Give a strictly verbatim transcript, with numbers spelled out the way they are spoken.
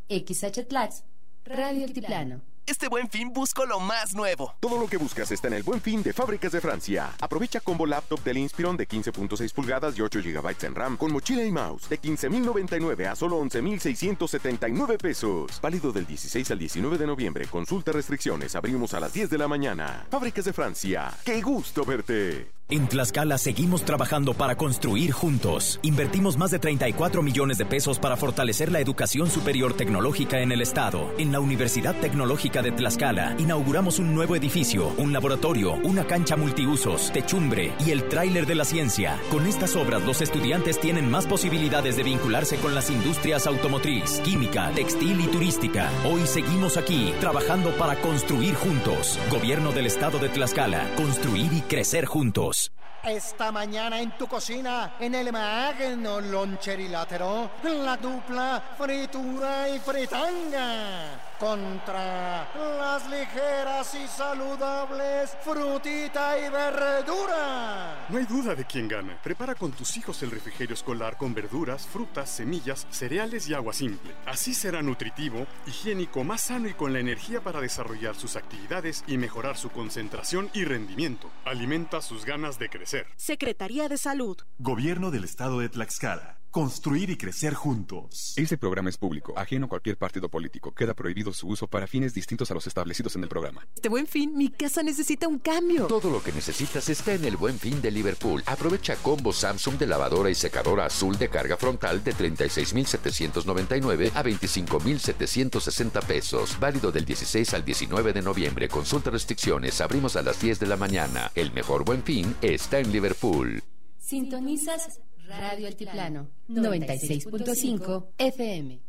X H Tlax, Radio Altiplano. Este Buen Fin busco lo más nuevo. Todo lo que buscas está en el Buen Fin de Fábricas de Francia. Aprovecha combo laptop del Inspiron de quince punto seis pulgadas y ocho gigabytes en RAM con mochila y mouse de quince mil noventa y nueve a solo once mil seiscientos setenta y nueve pesos. Válido del dieciséis al diecinueve de noviembre. Consulta restricciones. Abrimos a las diez de la mañana. Fábricas de Francia. ¡Qué gusto verte! En Tlaxcala seguimos trabajando para construir juntos. Invertimos más de treinta y cuatro millones de pesos para fortalecer la educación superior tecnológica en el estado. En la Universidad Tecnológica de Tlaxcala inauguramos un nuevo edificio, un laboratorio, una cancha multiusos, techumbre y el tráiler de la ciencia. Con estas obras los estudiantes tienen más posibilidades de vincularse con las industrias automotriz, química, textil y turística. Hoy seguimos aquí, trabajando para construir juntos. Gobierno del estado de Tlaxcala. Construir y crecer juntos. Esta mañana en tu cocina, en el magno loncherilátero, la dupla fritura y fritanga contra las ligeras y saludables frutita y verdura. No hay duda de quién gana. Prepara con tus hijos el refrigerio escolar con verduras, frutas, semillas, cereales y agua simple. Así será nutritivo, higiénico, más sano y con la energía para desarrollar sus actividades y mejorar su concentración y rendimiento. Alimenta sus ganas de crecer. Secretaría de Salud. Gobierno del Estado de Tlaxcala. Construir y crecer juntos. Este programa es público, ajeno a cualquier partido político. Queda prohibido su uso para fines distintos a los establecidos en el programa. Este Buen Fin, mi casa necesita un cambio. Todo lo que necesitas está en el Buen Fin de Liverpool. Aprovecha combo Samsung de lavadora y secadora azul de carga frontal de treinta y seis mil setecientos noventa y nueve a veinticinco mil setecientos sesenta pesos. Válido del dieciséis al diecinueve de noviembre. Consulta restricciones. Abrimos a las diez de la mañana. El mejor Buen Fin está en Liverpool. Sintonizas Radio Altiplano noventa y seis punto cinco F M.